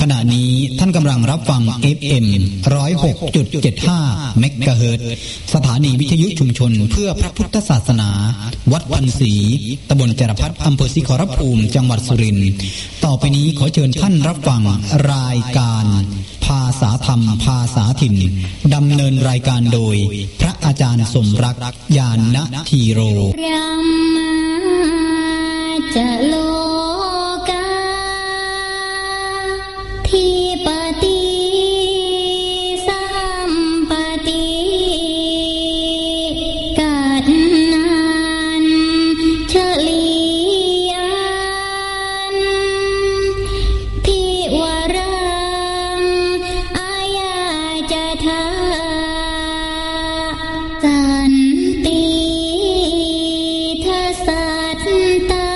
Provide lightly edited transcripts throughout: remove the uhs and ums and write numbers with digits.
ขณะนี้ท่านกำลังรับฟัง FM 106.75 เมกะเฮิรตซ์สถานีวิทยุชุมชนเพื่อพระพุทธศาสนาวัดพันศรีตำบลจรพัฒน์อำเภอศรีขอรภูมิจังหวัดสุรินทร์ต่อไปนี้ขอเชิญท่านรับฟังรายการภาษาธรรมภาษาถิ่นดำเนินรายการโดยพระอาจารย์สมรักญาณธีโรจะโลกาทิปติสัมปติกัดนันเฉลียันทิวรังอายาจะทาสันติทัสสัตตา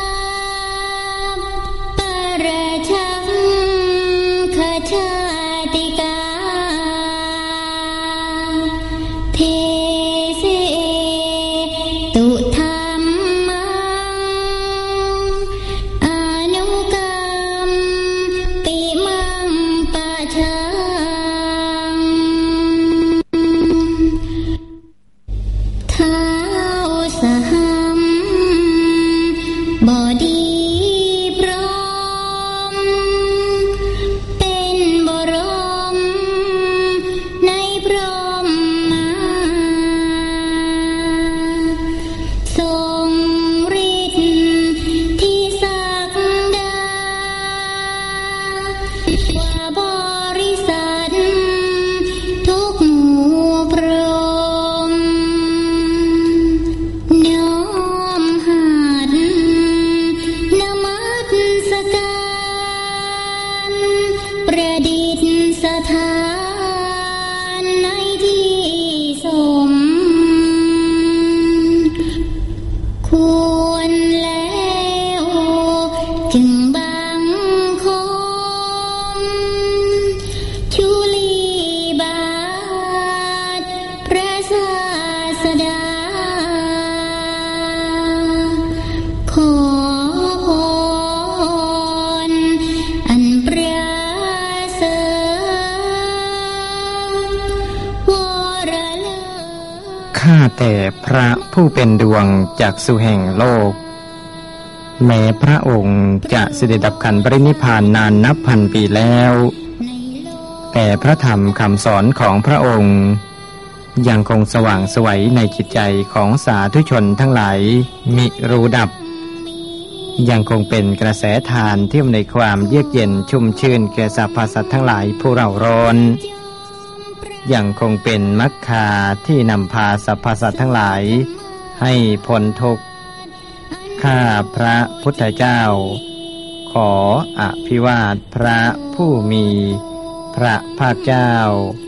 ข้าแต่พระผู้เป็นดวงจักษุแห่งโลกแม้พระองค์จะเสด็จดับขันธ์ปรินิพพานนานนับพันปีแล้วแต่พระธรรมคำสอนของพระองค์ยังคงสว่างไสวในจิตใจของสาธุชนทั้งหลายมิรู้ดับยังคงเป็นกระแสทานที่อำนวยความเยือกเย็นชุ่มชื่นแก่สรรพสัตว์ทั้งหลายผู้เร่าร้อนยังคงเป็นมรรคาที่นำพาสรรพสัตว์ทั้งหลายให้พ้นทุกข์ข้าพระพุทธเจ้าขออภิวาทพระผู้มีพระภาคเจ้า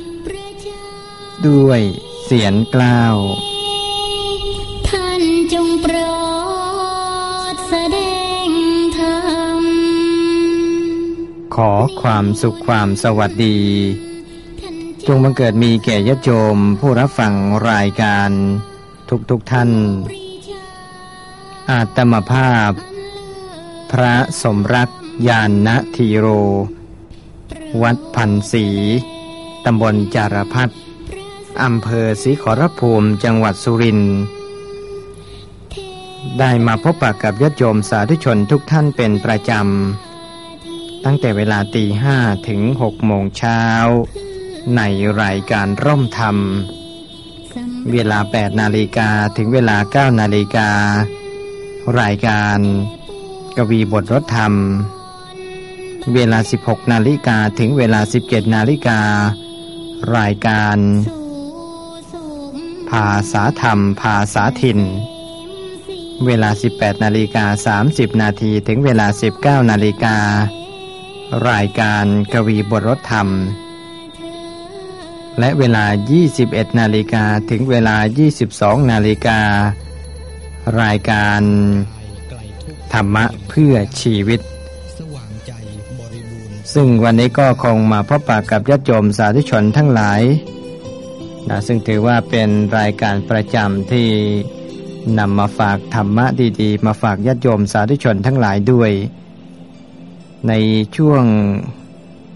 ด้วยเสียงกล้าวท่านจงโปรดแสดงธรรมขอความสุขความสวัสดีจงบังเกิดมีแก่ญาติโยมผู้รับฟังรายการทุกท่านอาตมภาพพระสมรักญาณธีโรวัดพันศรีตำบลจารพัฒน์อำเภอศรีขอรภูมิจังหวัดสุรินทร์ได้มาพบปะกับญาติโยมสาธุชนทุกท่านเป็นประจำตั้งแต่เวลา 5:00 ถึง 6:00 น.ในรายการร่มธรรมเวลา 8:00 น.ถึงเวลา 9:00 น.รายการกวีบทรถธรรมเวลา 16:00 น.ถึงเวลา 17:00 น.รายการภาษาธรรมภาษาถิ่นเวลา 18:30 น.ถึงเวลา 19:00 น.รายการกวีบทรถธรรมและเวลา 21:00 น.ถึงเวลา 22:00 น.รายการธรรมะเพื่อชีวิตซึ่งวันนี้ก็คงมาพบปะกับญาติโยมสาธุชนทั้งหลายซึ่งถือว่าเป็นรายการประจำที่นำมาฝากธรรมะดีๆมาฝากญาติโยมสาธุชนทั้งหลายด้วยในช่วง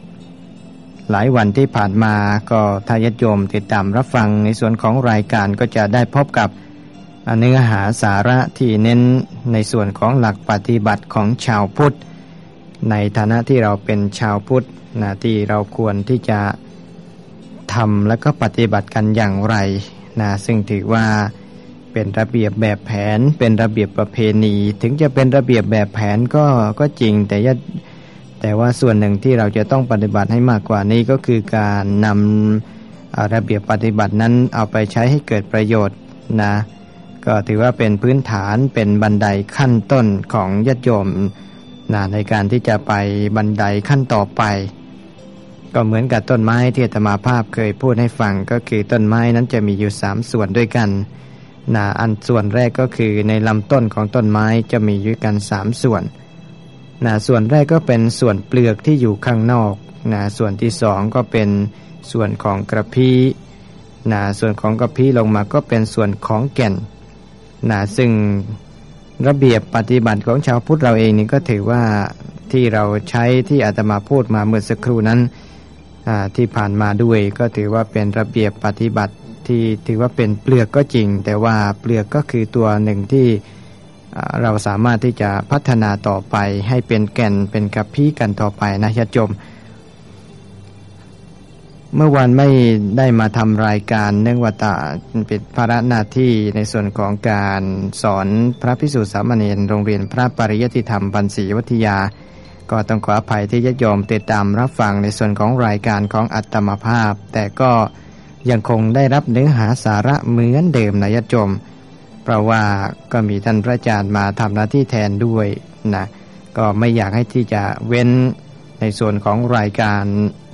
หลายวันที่ผ่านมาก็ถ้าญาติโยมติดตามรับฟังในส่วนของรายการก็จะได้พบกับเนื้อหาสาระที่เน้นในส่วนของหลักปฏิบัติของชาวพุทธในฐานะที่เราเป็นชาวพุทธที่เราควรที่จะทำและก็ปฏิบัติกันอย่างไรซึ่งถือว่าเป็นระเบียบแบบแผนเป็นระเบียบประเพณีถึงจะเป็นระเบียบแบบแผนก็จริงแต่ว่าส่วนหนึ่งที่เราจะต้องปฏิบัติให้มากกว่านี้ก็คือการนำระเบียบปฏิบัตินั้นเอาไปใช้ให้เกิดประโยชน์ก็ถือว่าเป็นพื้นฐานเป็นบันไดขั้นต้นของญาติโยมในการที่จะไปบันไดขั้นต่อไปก็เหมือนกับต้นไม้ที่อาตมาภาพเคยพูดให้ฟังก็คือต้นไม้นั้นจะมีอยู่3ส่วนด้วยกันอันส่วนแรกก็คือในลำต้นของต้นไม้จะมีอยู่กัน3ส่วนส่วนแรกก็เป็นส่วนเปลือกที่อยู่ข้างนอกส่วนที่2ก็เป็นส่วนของกระพี้ส่วนของกระพี้ลงมาก็เป็นส่วนของแก่นซึ่งระเบียบปฏิบัติของชาวพุทธเราเองนี่ก็ถือว่าที่เราใช้ที่อาตมาพูดมาเมื่อสักครู่นั้นที่ผ่านมาด้วยก็ถือว่าเป็นระเบียบปฏิบัติที่ถือว่าเป็นเปลือกก็จริงแต่ว่าเปลือกก็คือตัวหนึ่งที่เราสามารถที่จะพัฒนาต่อไปให้เป็นแก่นเป็นกระพี้กันต่อไปนะญาติโยมเมื่อวานไม่ได้มาทำรายการเนื่องว่าเป็นภาระหน้าที่ในส่วนของการสอนพระภิกษุสามเณรโรงเรียนพระปริยัติธรรมบรรษีวิทยาก็ต้องขออภัยที่ญาติโยมติดตามรับฟังในส่วนของรายการของอาตมาภาพแต่ก็ยังคงได้รับเนื้อหาสาระเหมือนเดิมนะญาติโยมเพราะว่าก็มีท่านพระอาจารย์มาทำหน้าที่แทนด้วยก็ไม่อยากให้ที่จะเว้นในส่วนของรายการ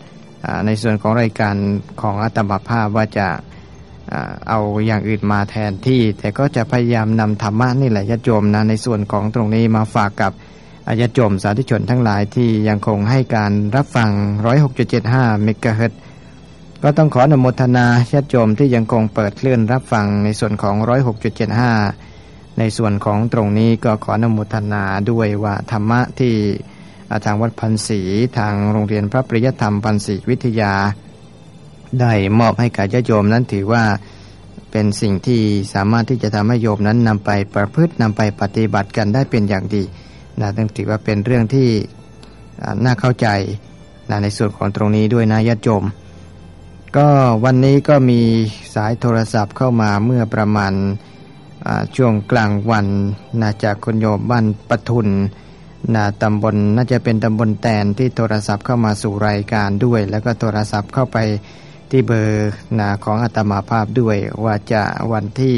ของอาตมาภาพว่าจะเอาอย่างอื่นมาแทนที่แต่ก็จะพยายามนำธรรมะนี่แหละญาติโยมในส่วนของตรงนี้มาฝากกับญาติโยมสาธุชนทั้งหลายที่ยังคงให้การรับฟัง 106.75 เมกะเฮิรตซ์ก็ต้องขออนุโมทนาญาติโยมที่ยังคงเปิดคลื่นรับฟังในส่วนของ 106.75 ในส่วนของตรงนี้ก็ขออนุโมทนาด้วยว่าธรรมะที่ทางวัดพันศรีทางโรงเรียนพระปริยัติธรรมพันศรีวิทยาได้มอบให้กับญาติโยมนั้นถือว่าเป็นสิ่งที่สามารถที่จะทำให้โยมนั้นนำไปประพฤตินำไปปฏิบัติกันได้เป็นอย่างดีต้องถือว่าเป็นเรื่องที่น่าเข้าใจในส่วนของตรงนี้ด้วยนะญาติโยมก็วันนี้ก็มีสายโทรศัพท์เข้ามาเมื่อประมาณช่วงกลางวันจากคุณโยมบ้านปทุนตำบลน่าจะเป็นตำบลแตนที่โทรศัพท์เข้ามาสู่รายการด้วยแล้วก็โทรศัพท์เข้าไปที่เบอร์ของอาตมาภาพด้วยว่าจะวันที่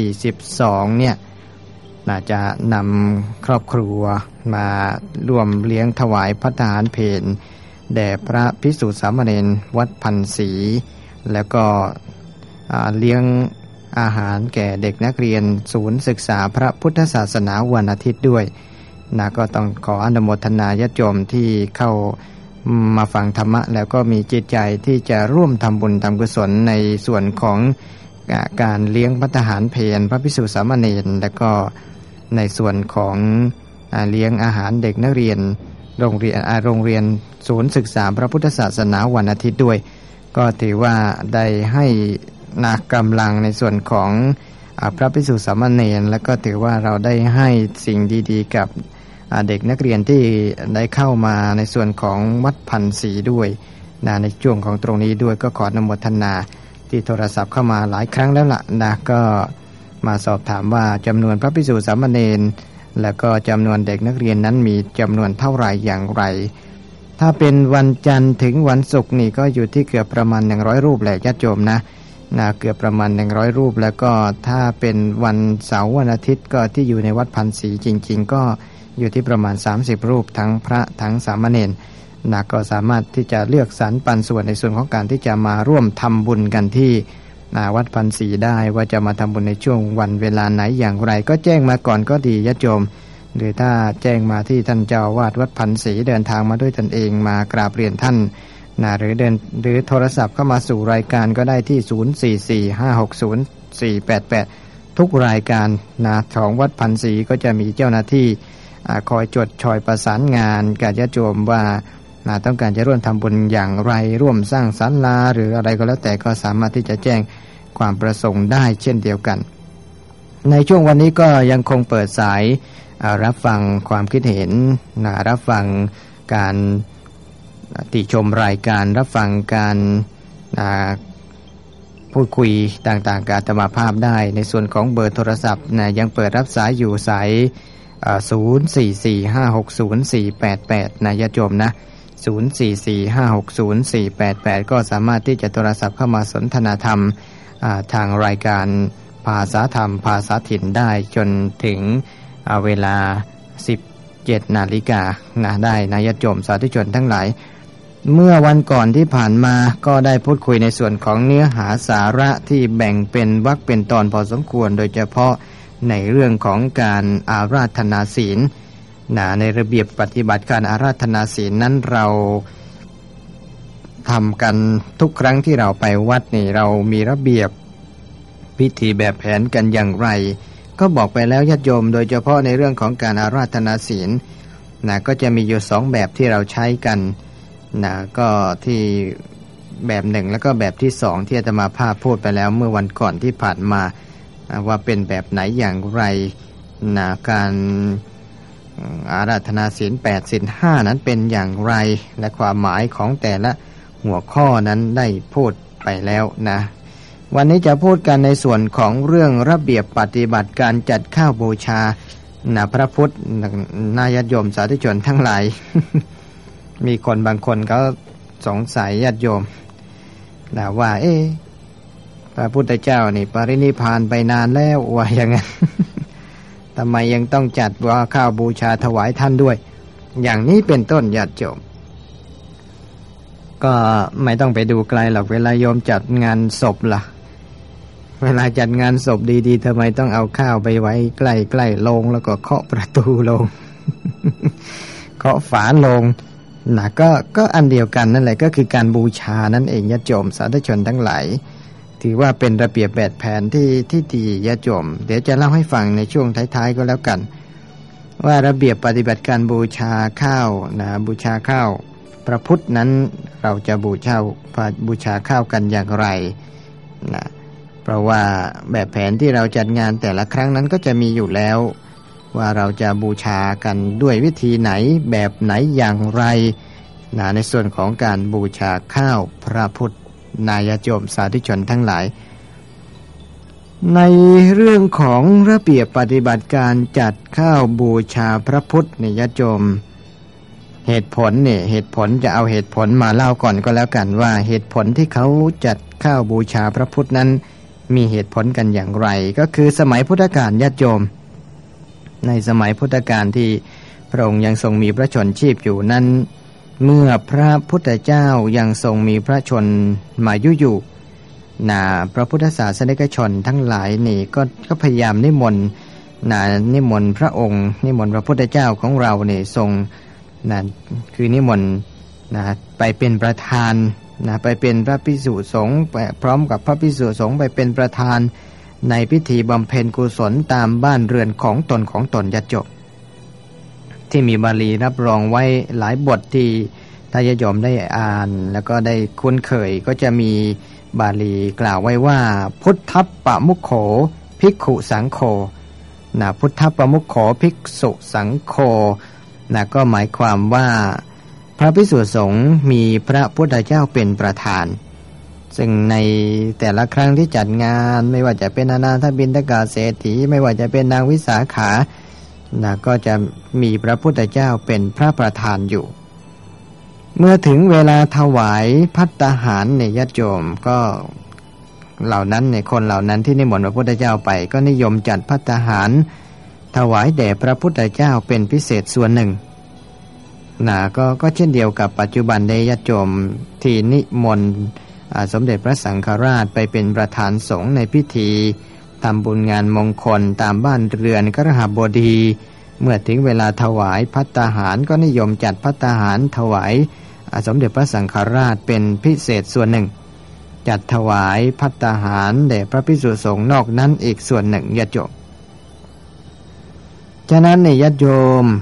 12เนี่ยจะนำครอบครัวมาร่วมเลี้ยงถวายภัตตาหารเพลแด่พระภิกษุสามเณรวัดพันศรีแล้วก็เลี้ยงอาหารแก่เด็กนักเรียนศูนย์ศึกษาพระพุทธศาสนาวันอาทิตย์ด้วยก็ต้องขออนุโมทนาญาติโยมที่เข้ามาฟังธรรมะแล้วก็มีจิตใจที่จะร่วมทำบุญทำกุศลในส่วนของการเลี้ยงภัตตาหารเพลพระภิกษุสามเณรแล้วก็ในส่วนของเลี้ยงอาหารเด็กนักเรียนโรงเรียนศูนย์ศึกษาพระพุทธศาสนาวันอาทิตย์ด้วยก็ถือว่าได้ให้กำลังในส่วนของพระภิกษุสามเณรแล้วก็ถือว่าเราได้ให้สิ่งดีๆกับเด็กนักเรียนที่ได้เข้ามาในส่วนของวัดพันศรีด้วยในช่วงของตรงนี้ด้วยก็ขออนุโมทนาที่โทรศัพท์เข้ามาหลายครั้งแล้วล่ะก็มาสอบถามว่าจำนวนพระภิกษุสามเณรแล้วก็จำนวนเด็กนักเรียนนั้นมีจำนวนเท่าไหร่อย่างไรถ้าเป็นวันจันทร์ถึงวันศุกร์นี่ก็อยู่ที่เกือบประมาณ100รูปแหละญาติโยมเกือบประมาณ100รูปแล้วก็ถ้าเป็นวันเสาร์วันอาทิตย์ก็ที่อยู่ในวัดพันศรีจริงๆก็อยู่ที่ประมาณ30รูปทั้งพระทั้งสามเณรก็สามารถที่จะเลือกสรรปันส่วนในส่วนของการที่จะมาร่วมทำบุญกันที่วัดพันศรีได้ว่าจะมาทำบุญในช่วงวันเวลาไหนอย่างไรก็แจ้งมาก่อนก็ดีญาติโยมหรือถ้าแจ้งมาที่ท่านเจ้าอาวาสวัดพันศรีเดินทางมาด้วยตนเองมากราบเรียนท่านหรือโทรศัพท์เข้ามาสู่รายการก็ได้ที่ 0445604488 ทุกรายการของวัดพันศรีก็จะมีเจ้าหน้าที่คอยจดชอยประสานงานกับญาติโยมว่าต้องการจะร่วมทำบุญอย่างไรร่วมสร้างศาลาหรืออะไรก็แล้วแต่ก็สามารถที่จะแจ้งความประสงค์ได้เช่นเดียวกันในช่วงวันนี้ก็ยังคงเปิดสายรับฟังความคิดเห็นรับฟังการติชมรายการรับฟังการพูดคุยต่างๆกับอาตมาภาพได้ในส่วนของเบอร์โทรศัพท์ยังเปิดรับสายอยู่สาย0445604488ญาติโยมนะ0445604488ก็สามารถที่จะโทรศัพท์เข้ามาสนทนาธรรมทางรายการภาษาธรรมภาษาถิ่นได้จนถึงเวลา 17 นาฬิกาได้ญาติโยมสาธุชนทั้งหลายเมื่อวันก่อนที่ผ่านมาก็ได้พูดคุยในส่วนของเนื้อหาสาระที่แบ่งเป็นวรรคเป็นตอนพอสมควรโดยเฉพาะในเรื่องของการอาราธนาศีลในระเบียบปฏิบัติการอาราธนาศีลนั้นเราทำกันทุกครั้งที่เราไปวัดนี่เรามีระเบียบพิธีแบบแผนกันอย่างไรก็บอกไปแล้วญาติโยมโดยเฉพาะในเรื่องของการอาราธนาศีลก็จะมีอยู่2แบบที่เราใช้กันก็ที่แบบ1แล้วก็แบบที่2ที่อาตมาภาพพูดไปแล้วเมื่อวันก่อนที่ผ่านมาว่าเป็นแบบไหนอย่างไรการอาราธนาศีล8ศีล5นั้นเป็นอย่างไรและความหมายของแต่ละหัวข้อนั้นได้พูดไปแล้ววันนี้จะพูดกันในส่วนของเรื่องระเบียบปฏิบัติการจัดข้าวบูชาพระพุทธญาติโยมสาธุชนทั้งหลาย มีคนบางคนเขาสงสัยญาติโยมว่าพระพุทธเจ้านี่ปรินิพพานไปนานแล้วว่าอย่างนั้น ทำไมยังต้องจัดว่าข้าวบูชาถวายท่านด้วยอย่างนี้เป็นต้นญาติโยมก็ไม่ต้องไปดูไกลหรอกเวลาโยมจัดงานศพล่ะเวลาจัดงานศพดีๆทำไมต้องเอาข้าวไปไว้ใกล้ๆโลงแล้วก็เคาะประตูโลง เคาะฝาโลงก็อันเดียวกันนั่นแหละก็คือการบูชานั่นเองญาติโยมสาธุชนทั้งหลายถือว่าเป็นระเบียบแบบแผนที่ดีญาติโยมเดี๋ยวจะเล่าให้ฟังในช่วงท้ายๆก็แล้วกันว่าระเบียบปฏิบัติการบูชาข้าวบูชาข้าวพระพุทธนั้นเราจะบูชาข้าวกันอย่างไรเพราะว่าแบบแผนที่เราจัดงานแต่ละครั้งนั้นก็จะมีอยู่แล้วว่าเราจะบูชากันด้วยวิธีไหนแบบไหนอย่างไรในส่วนของการบูชาข้าวพระพุทธญาติโยมสาธุชนทั้งหลายในเรื่องของระเบียบปฏิบัติการจัดข้าวบูชาพระพุทธญาติโยมเหตุผลจะเอาเหตุผลมาเล่าก่อนก็แล้วกันว่าเหตุผลที่เขาจัดข้าวบูชาพระพุทธนั้นมีเหตุผลกันอย่างไรก็คือสมัยพุทธกาลญาติโยมในสมัยพุทธกาลที่พระองค์ยังทรงมีพระชนชีพอยู่นั้นเมื่อพระพุทธเจ้ายังทรงมีพระชนมายุอยู่พระพุทธศาสนิกชนทั้งหลายนี่ก็พยายามนิมนต์พระองค์นิมนต์พระพุทธเจ้าของเราเนี่ยทรงคือนิมนต์ไปเป็นประธานไปเป็นพระภิกษุสงฆ์พร้อมกับพระภิกษุสงฆ์ไปเป็นประธานในพิธีบำเพ็ญกุศลตามบ้านเรือนของตนญาติโยมที่มีบาลีรับรองไว้หลายบทที่ถ้าญาติโยมได้อ่านแล้วก็ได้คุ้นเคยก็จะมีบาลีกล่าวไว้ว่าพุทธัปปมุขโขภิกขุสังโฆพุทธัปปมุขโขภิกษุสังโฆก็หมายความว่าพระภิกษุสงฆ์มีพระพุทธเจ้าเป็นประธานซึ่งในแต่ละครั้งที่จัดงานไม่ว่าจะเป็นอนาถบิณฑกเศรษฐีไม่ว่าจะเป็นนางวิสาขาก็จะมีพระพุทธเจ้าเป็นพระประธานอยู่เมื่อถึงเวลาถวายภัตตาหารญาติโยมก็เหล่านั้นคนเหล่านั้นที่นิมนต์พระพุทธเจ้าไปก็นิยมจัดภัตตาหารถวายแด่พระพุทธเจ้าเป็นพิเศษส่วนหนึ่งก็เช่นเดียวกับปัจจุบันในญาติโยมที่นิมนต์สมเด็จพระสังฆราชไปเป็นประธานสงฆ์ในพิธีทำบุญงานมงคลตามบ้านเรือนคฤหบดีเมื่อถึงเวลาถวายภัตตาหารก็นิยมจัดภัตตาหารถวายสมเด็จพระสังฆราชเป็นพิเศษส่วนหนึ่งจัดถวายภัตตาหารแด่พระภิกษุสงฆ์นอกนั้นอีกส่วนหนึ่งญาติโยมฉะนั้นญาติโยม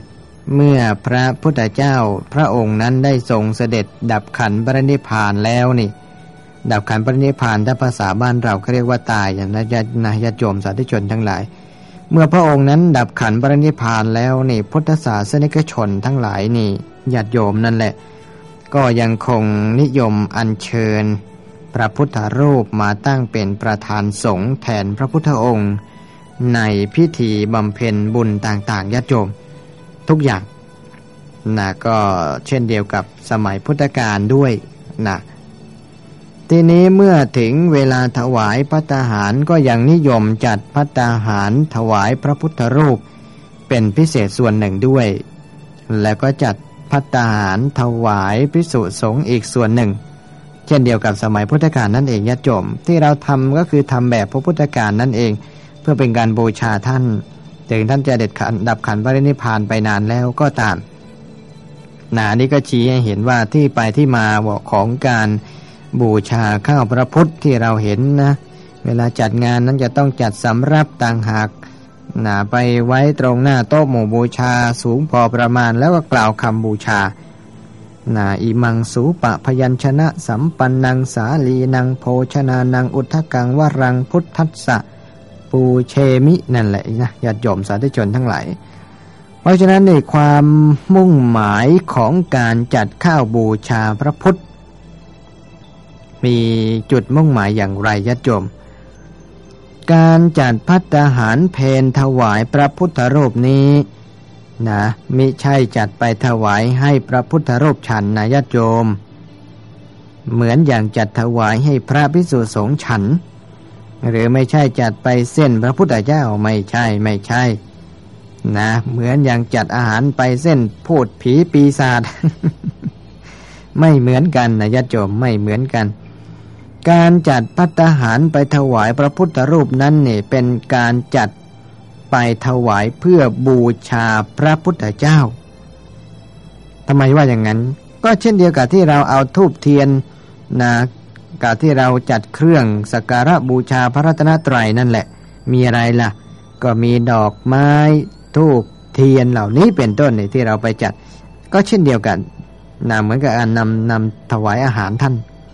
เมื่อพระพุทธเจ้าพระองค์นั้นได้ทรงเสด็จดับขันธ์ปรินิพพานแล้วนี่ดับขันธ์ปรินิพพานถ้าภาษาบ้านเราเขาเรียกว่าตายอย่างนะญาติโยมสาธุชนทั้งหลายเมื่อพระองค์นั้นดับขันธ์ปรินิพพานแล้วนี่พุทธศาสนิกชนทั้งหลายนี่ญาติโยมนั่นแหละก็ยังคงนิยมอัญเชิญพระพุทธรูปมาตั้งเป็นประธานสงฆ์แทนพระพุทธองค์ในพิธีบำเพ็ญบุญต่างๆญาติโยมทุกอย่างนะก็เช่นเดียวกับสมัยพุทธกาลด้วยนะทีนี้เมื่อถึงเวลาถวายภัตตาหารก็ยังนิยมจัดภัตตาหารถวายพระพุทธรูปเป็นพิเศษส่วนหนึ่งด้วยแล้วก็จัดภัตตาหารถวายภิกษุสงฆ์อีกส่วนหนึ่งเช่นเดียวกับสมัยพุทธกาลนั่นเองญาติโยมที่เราทำก็คือทำแบบพระพุทธกาลนั่นเองเพื่อเป็นการบูชาท่านถึงท่านจะดับขันธ์ปรินิพพานไปนานแล้วก็ตามนี่ก็ชี้ให้เห็นว่าที่ไปที่มาของการบูชาข้าวพระพุทธที่เราเห็นนะเวลาจัดงานนั้นจะต้องจัดสำรับต่างหากไปไว้ตรงหน้าโต๊ะหมู่บูชาสูงพอประมาณแล้วก็กล่าวคำบูชาอิมังสูปะพยัญชนะสัมปันนังสาลีนังโภชนานังอุทธกังวรังพุทธัสสะปูเชมินั่นแหละนะญาติโยมสาธุชนทั้งหลายเพราะฉะนั้นในความมุ่งหมายของการจัดข้าวบูชาพระพุทธมีจุดมุ่งหมายอย่างไรญาติโยมการจัดภัตตาหารเพลถวายพระพุทธรูปนี้นะมิใช่จัดไปถวายให้พระพุทธรูปฉันนะญาติโยมเหมือนอย่างจัดถวายให้พระภิกษุสงฆ์ฉันหรือไม่ใช่จัดไปเส้นพระพุทธเจ้าไม่ใช่นะเหมือนอย่างจัดอาหารไปเส้นพูดผีปีศาจ ไม่เหมือนกันนะญาติโยมไม่เหมือนกันการจัดภัตตาหารไปถวายพระพุทธรูปนั้นเนี่ยเป็นการจัดไปถวายเพื่อบูชาพระพุทธเจ้าทำไมว่าอย่างนั้นก็เช่นเดียวกับที่เราเอาธูปเทียนนะกับที่เราจัดเครื่องสักการะบูชาพระรัตนตรัยนั่นแหละมีอะไรล่ะก็มีดอกไม้ธูปเทียนเหล่านี้เป็นต้นนี่ที่เราไปจัดก็เช่นเดียวกันเหมือนกับการนำถวายอาหารท่าน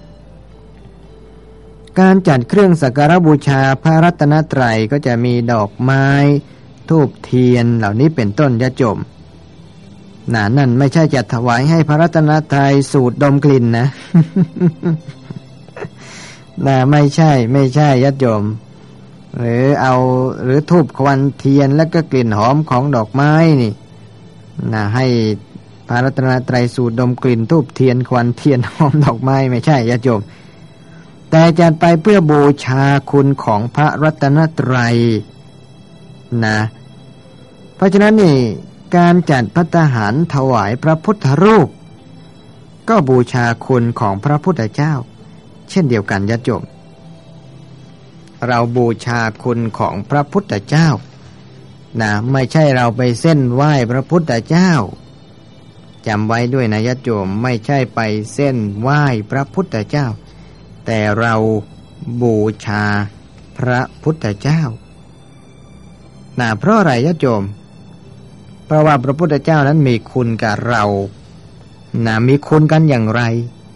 การจัดเครื่องสักการะบูชาพระรัตนตรัยก็จะมีดอกไม้ธูปเทียนเหล่านี้เป็นต้นญาติโยมนั่นไม่ใช่จัดถวายให้พระรัตนตรัยสูดดมกลิ่นนะ ไม่ใช่ญาติโยมหรือธูปควันเทียนแล้วก็กลิ่นหอมของดอกไม้นี่ให้พระรัตนตรัยสูดดมกลิ่นธูปเทียนควันเทียนหอมดอกไม้ไม่ใช่ญาติโยมแต่จัดไปเพื่อบูชาคุณของพระรัตนตรัยเพราะฉะนั้นนี่การจัดภัตตาหารถวายพระพุทธรูปก็บูชาคุณของพระพุทธเจ้าเช่นเดียวกันญาติโยมเราบูชาคุณของพระพุทธเจ้าไม่ใช่เราไปเส้นไหว้พระพุทธเจ้าจำไว้ด้วยนะญาติโยมไม่ใช่ไปเส้นไหว้พระพุทธเจ้าแต่เราบูชาพระพุทธเจ้าเพราะอะไรญาติโยมเพราะว่าพระพุทธเจ้านั้นมีคุณกับเรามีคุณกันอย่างไร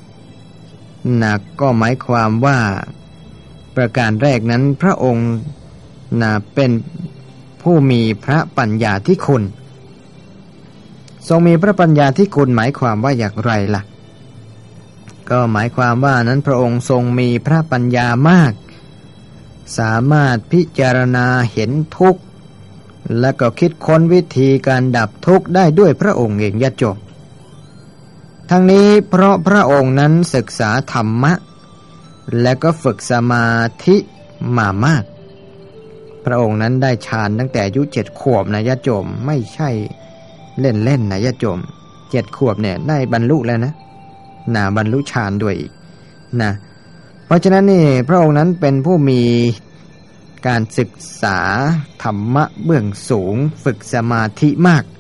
ก็หมายความว่าประการแรกนั้นพระองค์เป็นผู้มีพระปัญญาธิคุณทรงมีพระปัญญาธิคุณหมายความว่าอย่างไรล่ะก็หมายความว่านั้นพระองค์ทรงมีพระปัญญามากสามารถพิจารณาเห็นทุกข์และก็คิดค้นวิธีการดับทุกข์ได้ด้วยพระองค์เองญาติโยมทั้งนี้เพราะพระองค์นั้นศึกษาธรรมะและก็ฝึกสมาธิมามากพระองค์นั้นได้ฌานตั้งแต่อายุ7 ขวบนะญาติโยมไม่ใช่เล่นๆนะญาติโยม7 ขวบเนี่ยได้บรรลุแล้วนะบรรลุฌานด้วยเพราะฉะนั้นนี่พระองค์นั้นเป็นผู้มีการศึกษาธรรมะเบื้องสูงฝึกสมาธิมาก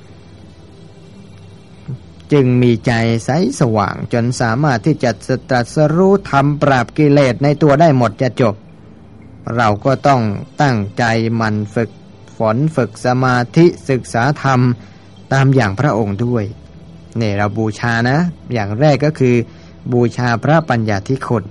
จึงมีใจใสสว่างจนสามารถที่จะตรัสรู้ธรรมปราบกิเลสในตัวได้หมดจะจบเราก็ต้องตั้งใจหมั่นฝึกฝนฝึกสมาธิศึกษาธรรมตามอย่างพระองค์ด้วยเนี่ยเราบูชานะอย่างแรกก็คือบูชาพระปัญญาธิคุณ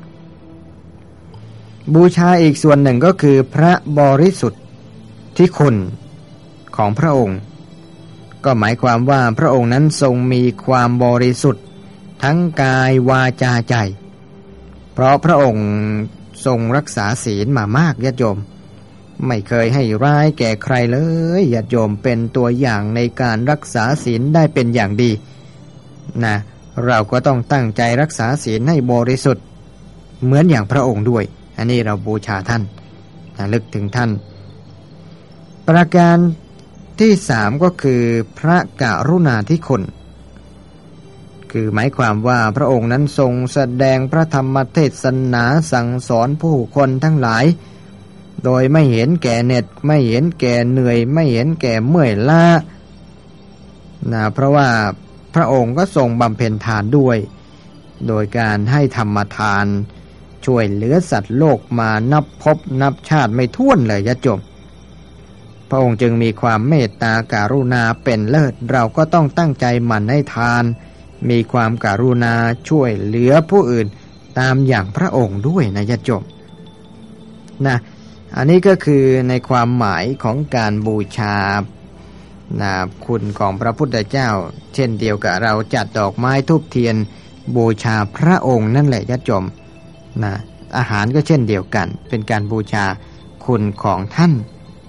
บูชาอีกส่วนหนึ่งก็คือพระบริสุทธิคุณของพระองค์ก็หมายความว่าพระองค์นั้นทรงมีความบริสุทธิ์ทั้งกายวาจาใจเพราะพระองค์ทรงรักษาศีลมามากญาติโยมไม่เคยให้ร้ายแก่ใครเลยญาติโยมเป็นตัวอย่างในการรักษาศีลได้เป็นอย่างดีนะเราก็ต้องตั้งใจรักษาศีลให้บริสุทธิ์เหมือนอย่างพระองค์ด้วยอันนี้เราบูชาท่านระลึกถึงท่านประการที่3ก็คือพระกรุณาธิคุณคือหมายความว่าพระองค์นั้นทรงแสดงพระธรรมเทศนาสั่งสอนผู้คนทั้งหลายโดยไม่เห็นแก่เหน็ดไม่เห็นแก่เหนื่อยไม่เห็นแก่เมื่อยล้านะเพราะว่าพระองค์ก็ทรงบำเพ็ญทานด้วยโดยการให้ธรรมทานช่วยเหลือสัตว์โลกมานับภพนับชาติไม่ถ้วนเลยญาติโยมพระองค์จึงมีความเมตตากรุณาเป็นเลิศเราก็ต้องตั้งใจหมั่นให้ทานมีความกรุณาช่วยเหลือผู้อื่นตามอย่างพระองค์ด้วยนะญาติโยมนะอันนี้ก็คือในความหมายของการบูชาคุณของพระพุทธเจ้าเช่นเดียวกับเราจัดดอกไม้ธูปเทียนบูชาพระองค์นั่นแหละญาติโยมนะอาหารก็เช่นเดียวกันเป็นการบูชาคุณของท่าน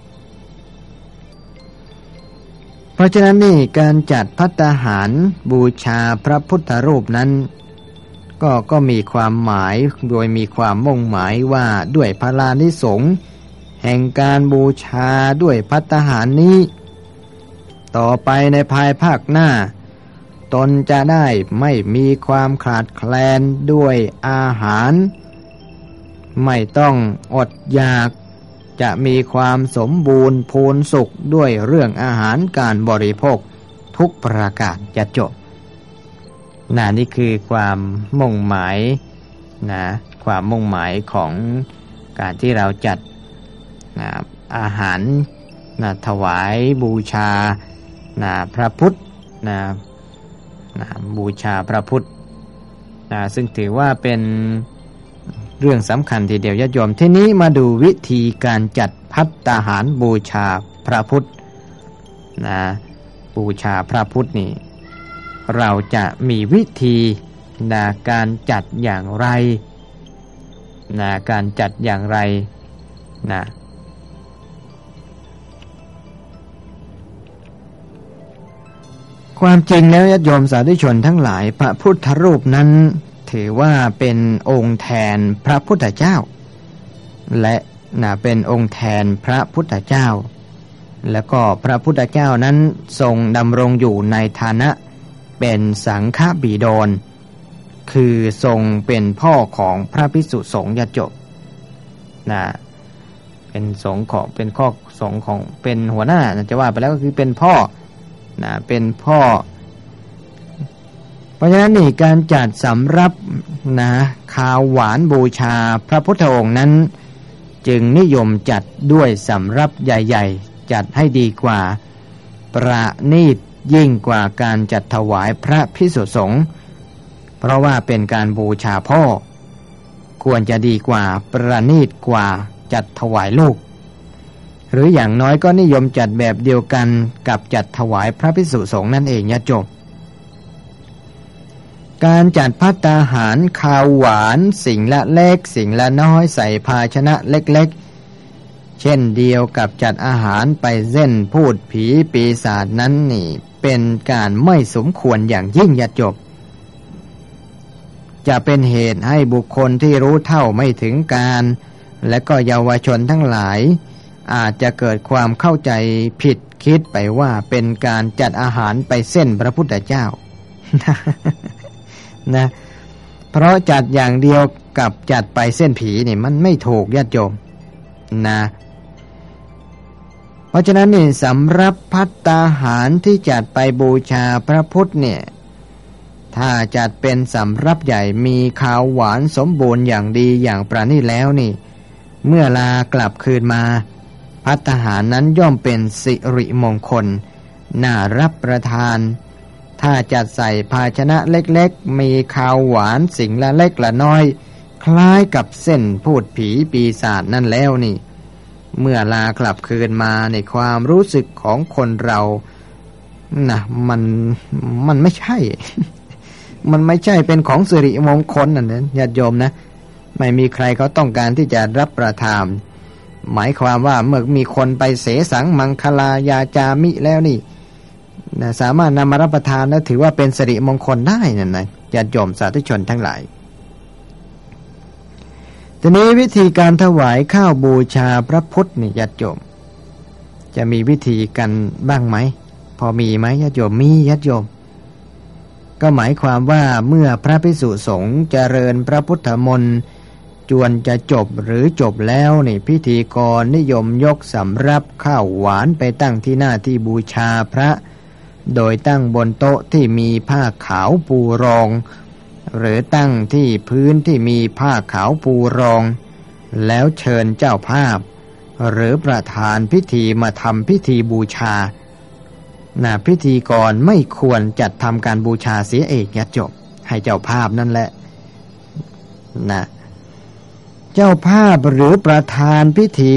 เพราะฉะนั้นนี่การจัดภัตตาหารบูชาพระพุทธรูปนั้นก็มีความหมายโดยมีความมุ่งหมายว่าด้วยพลานิสงส์แห่งการบูชาด้วยภัตตาหารนี้ต่อไปในภายภาคหน้าตนจะได้ไม่มีความขาดแคลนด้วยอาหารไม่ต้องอดอยากจะมีความสมบูรณ์พูนสุขด้วยเรื่องอาหารการบริโภคทุกประการจะจบนี่คือความมุ่งหมายความมุ่งหมายของการที่เราจัดอาหารถวายบูชาพระพุทธบูชาพระพุทธซึ่งถือว่าเป็นเรื่องสำคัญทีเดียวญาติโยมทีนี้มาดูวิธีการจัดภัตตาหารบูชาพระพุทธบูชาพระพุทธนี่เราจะมีวิธีการจัดอย่างไรการจัดอย่างไรความจริงแล้วญาติโยมสาธุชนทั้งหลายพระพุทธรูปนั้นถือว่าเป็นองค์แทนพระพุทธเจ้าและเป็นองค์แทนพระพุทธเจ้าแล้วก็พระพุทธเจ้านั้นทรงดำรงอยู่ในฐานะเป็นสังฆบิดรคือทรงเป็นพ่อของพระภิกษุสงฆ์ญาติโยมเป็นสงฆ์ของเป็นข้อสงฆ์ของเป็นหัวหน้าจะว่าไปแล้วก็คือเป็นพ่อเป็นพ่อเพราะฉะนั้นนี่การจัดสำรับข้าวหวานบูชาพระพุทธองค์นั้นจึงนิยมจัดด้วยสำรับใหญ่ๆจัดให้ดีกว่าประณีตยิ่งกว่าการจัดถวายพระภิกษุสงฆ์เพราะว่าเป็นการบูชาพ่อควรจะดีกว่าประณีตกว่าจัดถวายลูกหรืออย่างน้อยก็นิยมจัดแบบเดียวกันกับจัดถวายพระภิกษุสงฆ์นั่นเองญาติโยมการจัดภัตตาหารข้าวหวานสิ่งละเล็กสิ่งละน้อยใส่ภาชนะเล็กๆเช่นเดียวกับจัดอาหารไปเส้นพูดผีปีศาจนั้นนี่เป็นการไม่สมควรอย่างยิ่งญาติโยมจะเป็นเหตุให้บุคคลที่รู้เท่าไม่ถึงการและก็เยาวชนทั้งหลายอาจจะเกิดความเข้าใจผิดคิดไปว่าเป็นการจัดอาหารไปเส้นพระพุทธเจ้าเพราะจัดอย่างเดียวกับจัดไปเส้นผีนี่มันไม่ถูกญาติโยมเพราะฉะนั้นนี่สำหรับภัตตาหารที่จัดไปบูชาพระพุทธเนี่ยถ้าจัดเป็นสำรับใหญ่มีข้าวหวานสมบูรณ์อย่างดีอย่างประณีตแล้วนี่เมื่อลากลับคืนมาภัตตาหารนั้นย่อมเป็นสิริมงคลน่ารับประทานถ้าจัดใส่ภาชนะเล็กๆมีข้าวหวานสิ่งละเล็กละน้อยคล้ายกับเส้นพูดผีปีศาจนั่นแล้วนี่เมื่อลากลับคืนมาในความรู้สึกของคนเรานะมันไม่ใช่ มันไม่ใช่เป็นของสิริมงคลนั่นนะญาติโยมนะไม่มีใครเขาต้องการที่จะรับประทานหมายความว่าเมื่อมีคนไปเสสังมังคลายาจามิแล้วนี่นะสามารถนำมารับประทานและถือว่าเป็นสิริมงคลได้นั่นนะญาติโยมสาธุชนทั้งหลายทีนี้วิธีการถวายข้าวบูชาพระพุทธนี่ญาติโยมจะมีวิธีกันบ้างไหมพอมีไหมญาติโยมมีญาติโยมก็หมายความว่าเมื่อพระภิกษุสงฆ์เจริญพระพุทธมนต์จวนจะจบหรือจบแล้วนี่พิธีกรนิยมยกสำรับข้าวหวานไปตั้งที่หน้าที่บูชาพระโดยตั้งบนโต๊ะที่มีผ้าขาวปูรองหรือตั้งที่พื้นที่มีผ้าขาวปูรองแล้วเชิญเจ้าภาพหรือประธานพิธีมาทำพิธีบูชาพิธีกรไม่ควรจัดทำการบูชาเสียเองญาติโยมให้เจ้าภาพนั่นแหละเจ้าภาพหรือประธานพิธี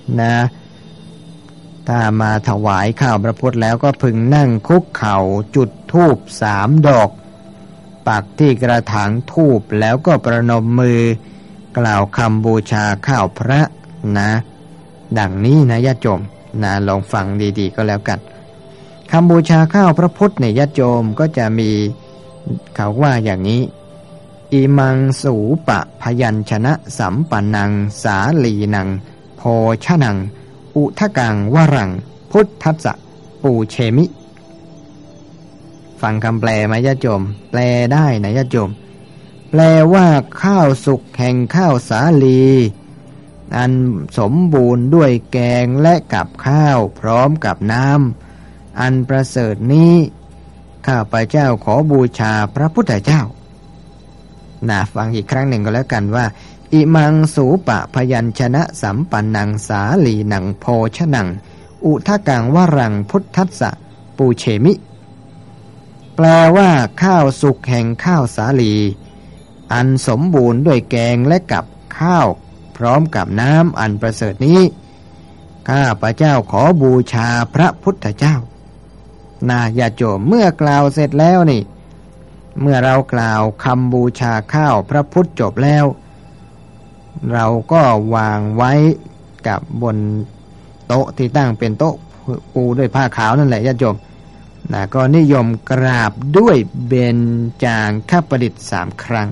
ถ้ามาถวายข้าวพระพุทธแล้วก็พึงนั่งคุกเข่าจุดธูป3 ดอกปักที่กระถางธูปแล้วก็ประนมมือกล่าวคำบูชาข้าวพระดังนี้นะญาติโยมลองฟังดีๆก็แล้วกันคำบูชาข้าวพระพุทธในญาติโยมก็จะมีเขาว่าอย่างนี้อิมังสูปะพยัญชนะสัมปันนังสาลีนังโพชนังอุทกังวรังพุทธัสสะปูเชมิฟังคำแปลไหมญาติโยมแปลได้นะญาติโยมแปลว่าข้าวสุกแห่งข้าวสาลีอันสมบูรณ์ด้วยแกงและกับข้าวพร้อมกับน้ำอันประเสริฐนี้ข้าพเจ้าขอบูชาพระพุทธเจ้าฟังอีกครั้งหนึ่งก็แล้วกันว่าอิมังสูปะพยัญชนะสัมปันนังสาลีนังโพชนังอุทกังวรังพุทธัสสะปูเชมิแปลว่าข้าวสุกแห่งข้าวสาลีอันสมบูรณ์ด้วยแกงและกับข้าวพร้อมกับน้ำอันประเสริฐนี้ข้าพเจ้าขอบูชาพระพุทธเจ้าญาติโยมเมื่อกล่าวเสร็จแล้วนี่เมื่อเรากล่าวคำบูชาข้าวพระพุทธจบแล้วเราก็วางไว้กับบนโต๊ะที่ตั้งเป็นโต๊ะปูด้วยผ้าขาวนั่นแหละญาติโยมก็นิยมกราบด้วยเบญจางคประดิษฐ์3 ครั้ง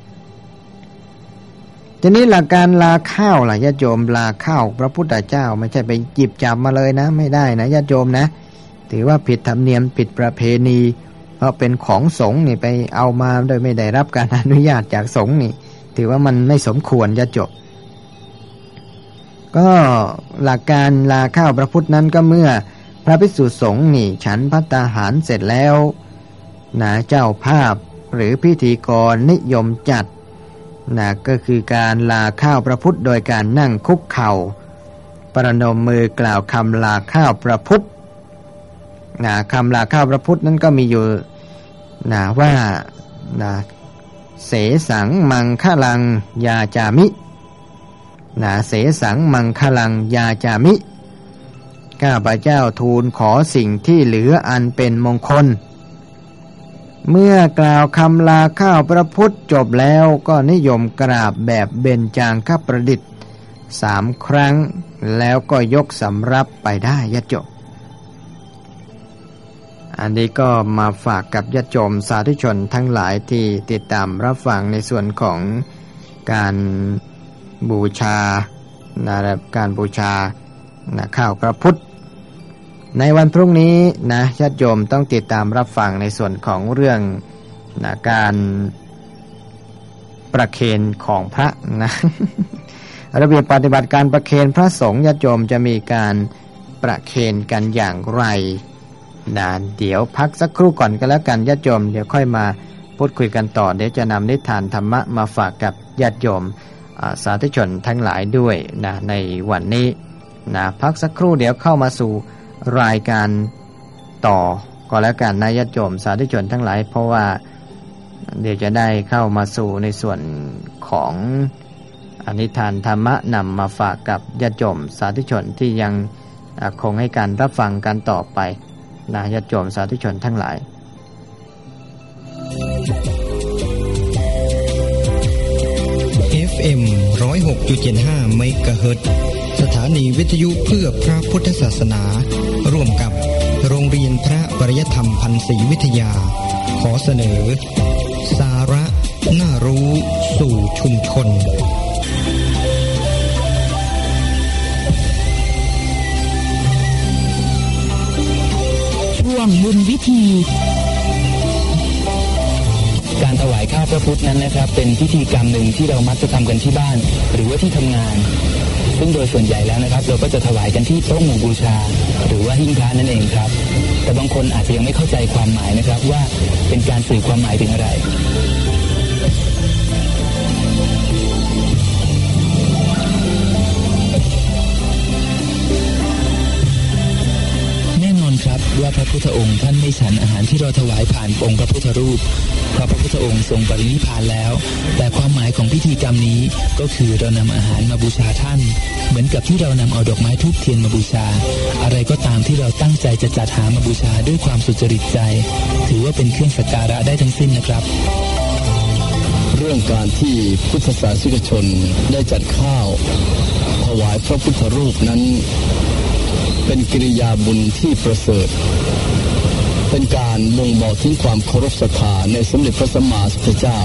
ทีนี้หลักการลาข้าวล่ะญาติโยมลาข้าวพระพุทธเจ้าไม่ใช่ไปหยิบจับมาเลยนะไม่ได้นะญาติโยมนะถือว่าผิดธรรมเนียมผิดประเพณีเพราะเป็นของสงฆ์นี่ไปเอามาโดยไม่ได้รับการอนุญาตจากสงฆ์นี่ถือว่ามันไม่สมควรญาติโยมก็หลักการลาข้าวพระพุทธนั้นก็เมื่อพระภิกษุสงฆ์นี่ฉันภัตตาหารเสร็จแล้วเจ้าภาพหรือพิธีกรนิยมจัดก็คือการลาข้าวพระพุทธโดยการนั่งคุกเข่าประนมมือกล่าวคำลาข้าวพระพุทธคำลาข้าวพระพุทธนั้นก็มีอยู่ว่าเสสังมังคลังยาจามิเสสังมังคลังยาจามิข้าพเจ้าทูลขอสิ่งที่เหลืออันเป็นมงคลเมื่อกล่าวคำลาข้าวพระพุทธจบแล้วก็นิยมกราบแบบเบญจางคประดิษฐ์3 ครั้งแล้วก็ยกสำรับไปได้ญาติโยมอันนี้ก็มาฝากกับญาติโยมสาธุชนทั้งหลายที่ติดตามรับฟังในส่วนของการบูชาการบูชาข้าวพระพุทธในวันพรุ่งนี้ญาติโยมต้องติดตามรับฟังในส่วนของเรื่องการประเคนของพระระเบียบปฏิบัติการประเคนพระสงฆ์ญาติโยมจะมีการประเคนกันอย่างไรเดี๋ยวพักสักครู่ก่อนก็แล้วกันญาติโยมเดี๋ยวค่อยมาพูดคุยกันต่อเดี๋ยวจะนำนิทานธรรมะมาฝากกับญาติโยมสาธุชนทั้งหลายด้วยในวันนี้พักสักครู่เดี๋ยวเข้ามาสู่รายการต่อก็แล้วกันนะญาติโยมสาธุชนทั้งหลายเพราะว่าเดี๋ยวจะได้เข้ามาสู่ในส่วนของอนิทานธรรมะนำมาฝากกับญาติโยมสาธุชนที่ยังคงให้การรับฟังกันต่อไปนะญาติโยมสาธุชนทั้งหลาย FM 106.75 เมกะเฮิรตซ์สถานีวิทยุเพื่อพระพุทธศาสนาร่วมกับโรงเรียนพระปริยธรรมพันศรีวิทยาขอเสนอสาระน่ารู้สู่ชุมชนช่วงบุญวิธีการถวายข้าวพระพุทธนั้นนะครับเป็นพิธีกรรมหนึ่งที่เรามักจะทำกันที่บ้านหรือว่าที่ทำงานซึ่งโดยส่วนใหญ่แล้วนะครับเราก็จะถวายกันที่โต๊ะหมู่บูชาหรือว่าหิ้งพระนั่นเองครับแต่บางคนอาจจะยังไม่เข้าใจความหมายนะครับว่าเป็นการสื่อความหมายถึงอะไรครับว่าพระพุทธองค์ท่านไม่ฉันอาหารที่เราถวายผ่านองค์พระพุทธรูปเพราะพระพุทธองค์ทรงปรินิพพานแล้วแต่ความหมายของพิธีกรรมนี้ก็คือเรานำอาหารมาบูชาท่านเหมือนกับที่เรานำเอาดอกไม้ธูปเทียนมาบูชาอะไรก็ตามที่เราตั้งใจจะจัดหามาบูชาด้วยความสุจริตใจถือว่าเป็นเครื่องสักการะได้ทั้งสิ้นนะครับเรื่องการที่พุทธศาสนิกชนได้จัดข้าวถวายพระพุทธรูปนั้นเป็นกิริยาบุญที่ประเสริฐเป็นการบ่งบอกถึงความเคารพศรัทธาในสมเด็จพระสัมมาสัมพุทธเจ้า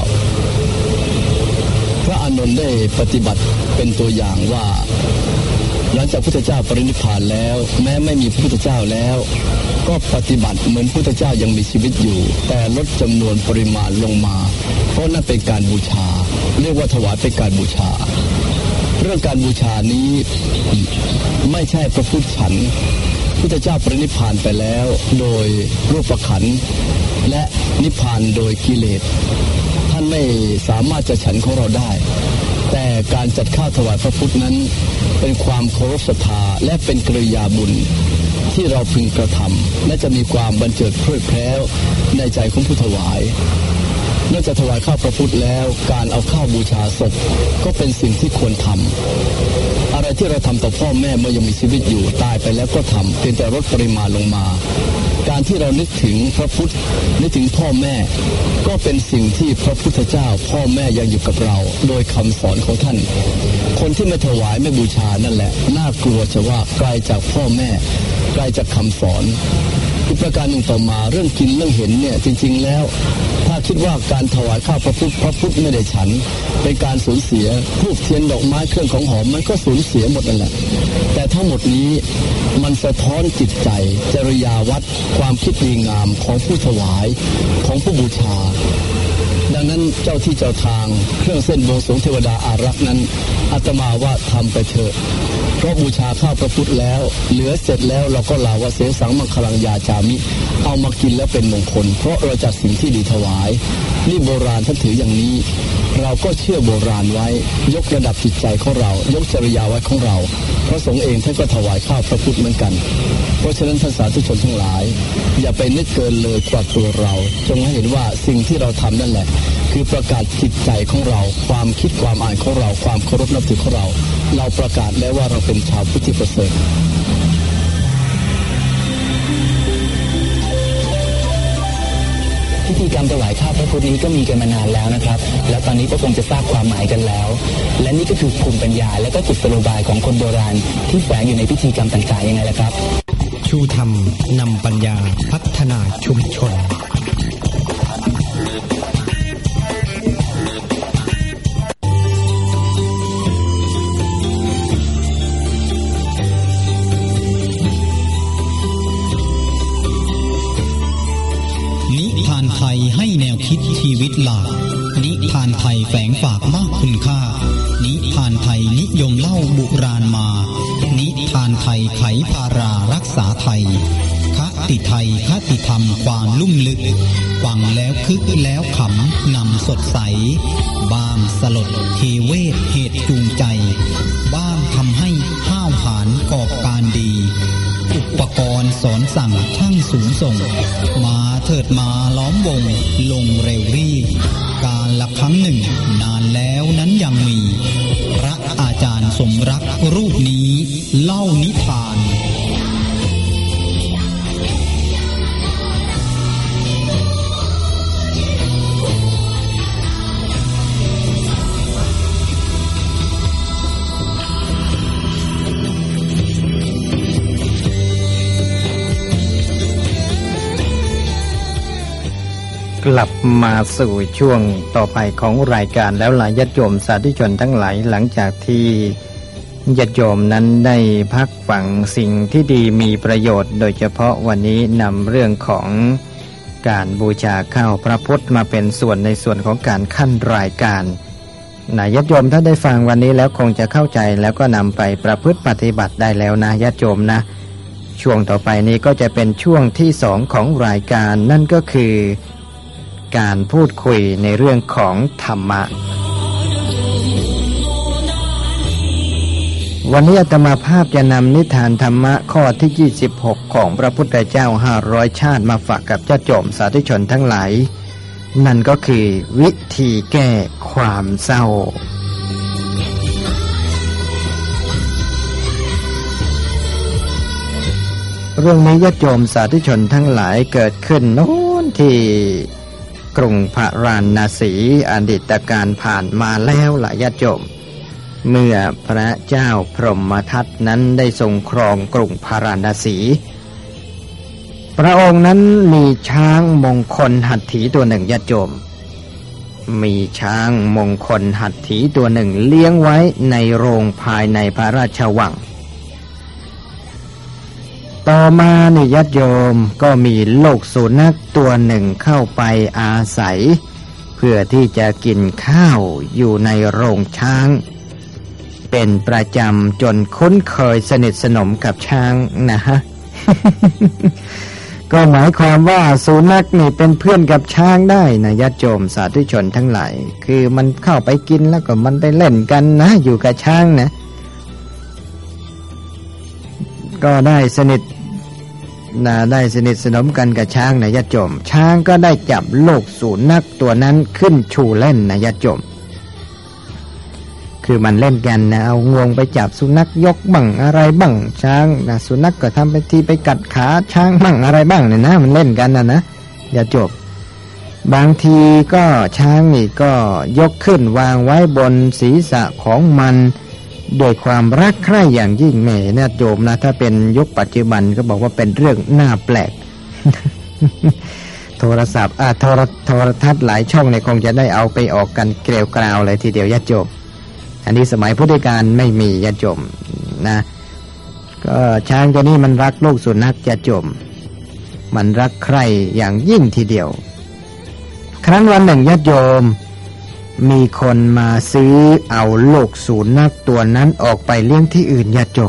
พระอานนท์ได้ปฏิบัติเป็นตัวอย่างว่าหลังจากพุทธเจ้าปรินิพพานแล้วแม้ไม่มีพระพุทธเจ้าแล้วก็ปฏิบัติเหมือนพุทธเจ้ายังมีชีวิตอยู่แต่ลดจำนวนปริมาณลงมาเพราะนั่นเป็นการบูชาเรียกว่าถวายเป็นการบูชาเรื่องการบูชานี้ไม่ใช่พระพุทธฉันพุทธเจ้าปรินิพพานไปแล้วโดยรูปขันธ์และนิพพานโดยกิเลสท่านไม่สามารถจะฉันของเราได้แต่การจัดข้าวถวายพระพุทธนั้นเป็นความเคารพศรัทธาและเป็นกิริยาบุญที่เราพึงกระทำและจะมีความบันเจิดเพลิดเพลินในใจของผู้ถวายนอกจากถวายข้าวพระพุทธแล้วการเอาข้าวบูชาศพก็เป็นสิ่งที่ควรทำอะไรที่เราทำต่อพ่อแม่เมื่อยังมีชีวิตอยู่ตายไปแล้วก็ทำเพียงแต่ลดปริมาณลงมาการที่เรานึกถึงพระพุทธนึกถึงพ่อแม่ก็เป็นสิ่งที่พระพุทธเจ้าพ่อแม่ยังอยู่กับเราโดยคำสอนของท่านคนที่ไม่ถวายไม่บูชานั่นแหละน่ากลัวจะว่าไกลจากพ่อแม่ไกลจากคำสอนอีกประการหนึ่งต่อมาเรื่องกินเรื่องเห็นเนี่ยจริงๆแล้วถ้าคิดว่าการถวายข้าวพระพุทธไม่ได้ฉันเป็นการสูญเสียธูปเทียนดอกไม้เครื่องของหอมมันก็สูญเสียหมดนั่นแหละแต่ทั้งหมดนี้มันสะท้อนจิตใจจริยาวัดความคิดดีงามของผู้ถวายของผู้บูชาดังนั้นเจ้าที่เจ้าทางเครื่องเส้นบวงสรวงเทวดาอารักษ์นั้นอาตมาว่าทำไปเถอะเพราะบูชาข้าวพระพุทธแล้วเหลือเสร็จแล้วเราก็ลาวาเสสังมังคลังยาจามิเอามากินแล้วเป็นมงคลเพราะเราจัดสิ่งที่ดีถวายนี่โบราณท่านถืออย่างนี้เราก็เชื่อโบราณไว้ยกระดับจิตใจของเรายกจริยาวัดของเราพระสงฆ์เองท่านก็ถวายข้าวพระพุทธเหมือนกันเพราะฉะนั้นท่านสาธุชนทั้งหลายอย่าไปนึกเกินเลยกว่าตัวเราจงให้เห็นว่าสิ่งที่เราทำนั่นแหละคือประกาศจิตใจของเราความคิดความอ่านของเราความเคารพนับถือของเราเราประกาศแล้วว่าเราเป็นชาวพุทธประเสริฐพิธีกรรมถวายข้าวพระพุทธนี้ก็มีกันมานานแล้วนะครับและตอนนี้ก็คงจะทราบความหมายกันแล้วและนี่ก็คือภูมิปัญญาและก็กุศโลบายของคนโบราณที่แฝงอยู่ในพิธีกรรมต่างๆยังไงล่ะครับชูธรรมนำปัญญาพัฒนาชุมชนไทยให้แนวคิดชีวิตหลักนิทานไทยแฝงฝากมากคุณค่านิทานไทยนิยมเล่าโบราณมานิทานไทยไขภารารักษาไทยคติไทยคติธรรมความลุ่มลึกฟังแล้วคึกแล้วขำนำสดใสบ้างสลดเทเวศเหตุจูงใจบ้างทำให้ห้าวหาญก่อการดีอุปกรณ์สอนสั่งช่างสูงส่งมาเถิดมาล้อมวงลงเร็วรีบการละครั้งหนึ่งนานแล้วนั้นยังมีพระอาจารย์สมรักรูปนี้เล่านิทานกลับมาสู่ช่วงต่อไปของรายการแล้วล่ะญาติโยมสาธุชนทั้งหลายหลังจากที่ญาติโยมนั้นได้พักฝังสิ่งที่ดีมีประโยชน์โดยเฉพาะวันนี้นำเรื่องของการบูชาข้าวพระพุทธมาเป็นส่วนในส่วนของการขั้นรายการญาติโยมถ้าได้ฟังวันนี้แล้วคงจะเข้าใจแล้วก็นำไปประพฤติปฏิบัติได้แล้วนะญาติโยมนะช่วงต่อไปนี้ก็จะเป็นช่วงที่สองของรายการนั่นก็คือการพูดคุยในเรื่องของธรรมะวันนี้อาตมาภาพจะนำนิทานธรรมะข้อที่26ของพระพุทธเจ้า500ชาติมาฝากกับญาติโยมสาธุชนทั้งหลายนั่นก็คือวิธีแก้ความเศร้าเรื่องนี้ญาติโยมสาธุชนทั้งหลายเกิดขึ้นโน้นที่กรุงพาราณสีอดีตการผ่านมาแล้วล่ะญาติโยมเมื่อพระเจ้าพรหมทัตนั้นได้ทรงครองกรุงพาราณสีพระองค์นั้นมีช้างมงคลหัตถีตัวหนึ่งญาติโยมมีช้างมงคลหัตถีตัวหนึ่งเลี้ยงไว้ในโรงภายในพระราชวังต่อมานี่ญาติโยมก็มีลูกสุนัขตัวหนึ่งเข้าไปอาศัยเพื่อที่จะกินข้าวอยู่ในโรงช้างเป็นประจำจนคุ้นเคยสนิทสนมกับช้างนะฮะ ก็หมายความว่าสุนัขนี่เป็นเพื่อนกับช้างได้นะญาติโยมสาธุชนทั้งหลายคือมันเข้าไปกินแล้วก็มันได้เล่นกันนะอยู่กับช้างนะก็ได้สนิทสนมกันกับช้างนะญาติโยมช้างก็ได้จับลูกสุนัขตัวนั้นขึ้นชูเล่นนะญาติโยมคือมันเล่นกันนะเอางวงไปจับสุนัขยกบั่งอะไรบั่งช้างนะสุนัขก็ทำไปทีไปกัดขาช้างบั่งอะไรบ้างเนี่ยนะมันเล่นกันนะญาติโยมบางทีก็ช้างนี่ก็ยกขึ้นวางไว้บนศีรษะของมันโดยความรักใคร่อย่างยิ่งแม่ญาติโยมนะถ้าเป็นยุคปัจจุบันก็บอกว่าเป็นเรื่องน่าแปลก โทรศัพท์โทรทัศน์หลายช่องเนี่ยคงจะได้เอาไปออกกันเกลียวกราวเลยทีเดียวญาติโยมอันนี้สมัยพุทธกาลไม่มีญาติโยมนะก็ช้างตัวนี้มันรักลูกสุนัขญาติโยมมันรักใคร่อย่างยิ่งทีเดียวครั้งวันหนึ่งญาติโยมมีคนมาซื้อเอาลูกสุนัขตัวนั้นออกไปเลี้ยงที่อื่นญาติโยม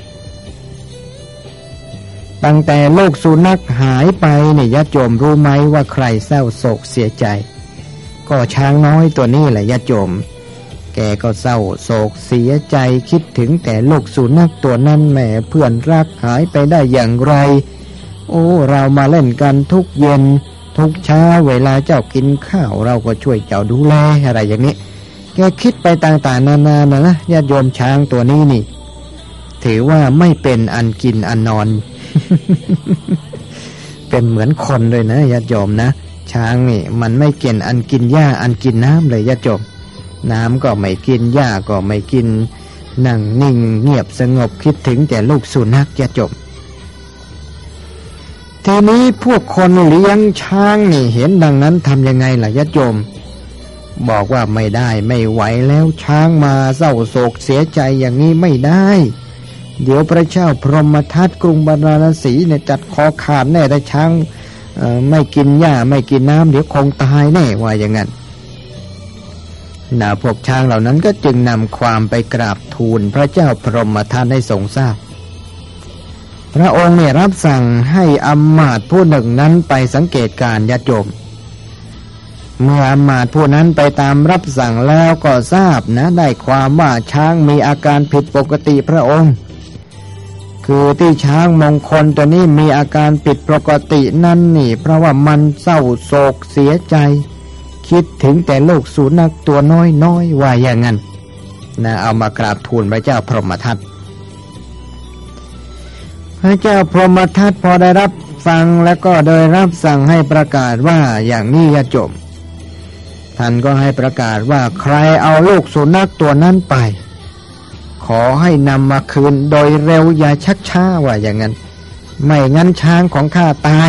ตั้งแต่ลูกสุนัขหายไปเนี่ยญาติโยมรู้ไหมว่าใครเศร้าโศกเสียใจก็ช้างน้อยตัวนี้แหละญาติโยมแกก็เศร้าโศกเสียใจคิดถึงแต่ลูกสุนัขตัวนั้นแหมเพื่อนรักหายไปได้อย่างไรโอ้เรามาเล่นกันทุกเย็นทุกเช้าเวลาเจ้ากินข้าวเราก็ช่วยเจ้าดูแลอะไรอย่างนี้แกคิดไปต่างๆนานานะญาติโยมช้างตัวนี้นี่ถือว่าไม่เป็นอันกินอันนอน เป็นเหมือนคนเลยนะญาติโยมนะช้างนี่มันไม่กินอันกินหญ้าอันกินน้ำเลยญาติโยมน้ำก็ไม่กินหญ้าก็ไม่กินนั่งนิ่งเงียบสงบคิดถึงแต่ลูกสุนัขญาติโยมทีนี้พวกคนเลี้ยงช้างนี่เห็นดังนั้นทำยังไงล่ะญาติโยมบอกว่าไม่ได้ไม่ไหวแล้วช้างมาเศร้าโศกเสียใจอย่างนี้ไม่ได้เดี๋ยวพระเจ้าพรหมทัตกรุงพาราณสีเนี่ยจัดคอขาดแน่ถ้าช้างไม่กินหญ้าไม่กินน้ำเดี๋ยวคงตายแน่ว่าอย่างนั้นพวกช้างเหล่านั้นก็จึงนำความไปกราบทูลพระเจ้าพรหมทัตให้ทรงทราบพระองค์เนี่ยรับสั่งให้อำมาตย์ผู้หนึ่งนั้นไปสังเกตการญาติโยมเมื่ออำมาตย์ผู้นั้นไปตามรับสั่งแล้วก็ทราบนะได้ความว่าช้างมีอาการผิดปกติพระองค์คือที่ช้างมงคลตัวนี้มีอาการผิดปกตินั่นนี่เพราะว่ามันเศร้าโศกเสียใจคิดถึงแต่ลูกสุนัขตัวน้อยๆว่าอย่างนั้นนะเอามากราบทูลพระเจ้าพรหมทัตพระเจ้าพรหมทัตพอได้รับฟังแล้วก็โดยรับสั่งให้ประกาศว่าอย่างนี้อย่าจบท่านก็ให้ประกาศว่าใครเอาลูกสุนัขตัวนั้นไปขอให้นำมาคืนโดยเร็วอย่าชักช้าว่าอย่างนั้นไม่งั้นช้างของข้าตาย